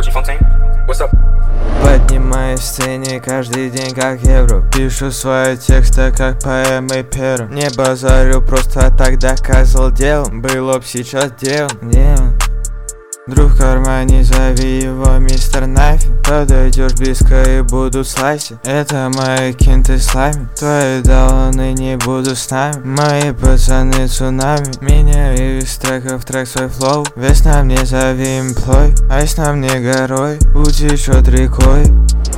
Поднимаюсь в сцене каждый день как евро. Пишу свои тексты как поэмы пером. Не базарю просто так, доказал делом. Было б сейчас делом. Где он? Друг в кармане, зови его мистер Нафи. Подойдешь близко и будут слайсы. Это мои кинты слайми. Твои долланы не будут с нами. Мои пацаны цунами. Меняю из трека в трек свой флоу. Весна мне зови имплой. Айс на мне горой. Утечет рекой.